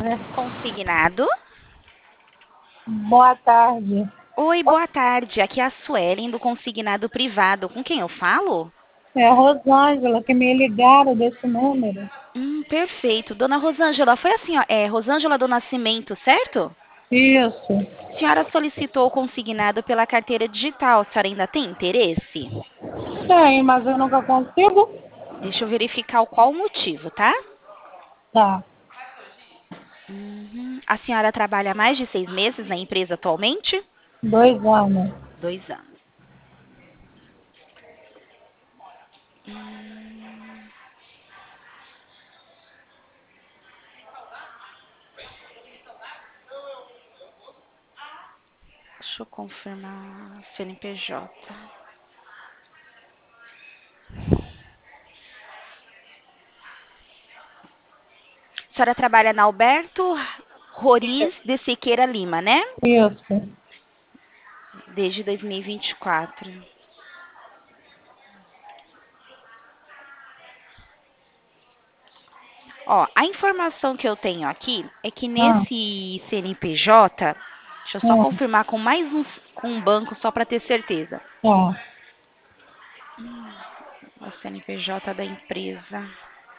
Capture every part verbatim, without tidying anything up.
Consignado. Boa tarde. Oi, boa tarde. Aqui é a Suelen do Consignado Privado. Com quem eu falo? É a Rosângela que me ligaram desse número. Hum, perfeito. Dona Rosângela, foi assim, ó, é Rosângela do Nascimento, certo? Isso. A senhora solicitou o consignado pela carteira digital. A senhora ainda tem interesse? Tem, mas eu nunca consigo. Deixa eu verificar o qual o motivo, tá? Tá. Uhum. A senhora trabalha há mais de seis meses na empresa atualmente? Dois anos. Dois anos. Hum, deixa eu confirmar C N P J. A senhora trabalha na Alberto Roriz de Siqueira Lima, né? Isso. Desde dois mil e vinte e quatro. Ó, a informação que eu tenho aqui é que Ah, nesse C N P J, deixa eu só ah, confirmar com mais um, com um banco só para ter certeza. tá. O C N P J da empresa.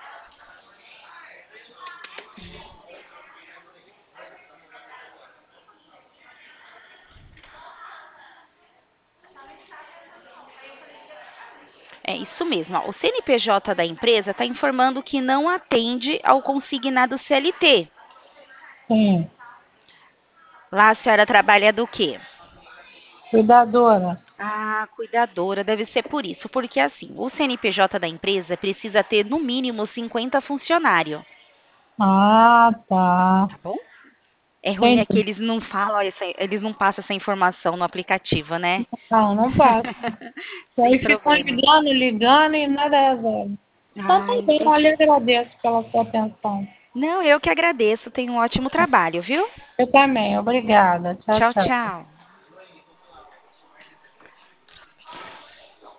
É isso mesmo. Ó, o C N P J da empresa está informando que não atende ao consignado C L T. Sim. Lá a senhora trabalha do quê? Cuidadora. Ah, cuidadora, deve ser por isso. Porque assim, o C N P J da empresa precisa ter no mínimo cinquenta funcionários, Ah, tá. tá bom? É ruim é que Entendi. eles não falam, essa- eles não passam essa informação no aplicativo, né? Não, não passa. E Sem aí ficam problema. ligando, ligando e nada resolve. Então tá Ai, bem, eu... eu lhe agradeço pela sua atenção. Não, eu que agradeço. Tenho um ótimo trabalho, viu? Eu também, obrigada. Tchau, Tchau, tchau. tchau.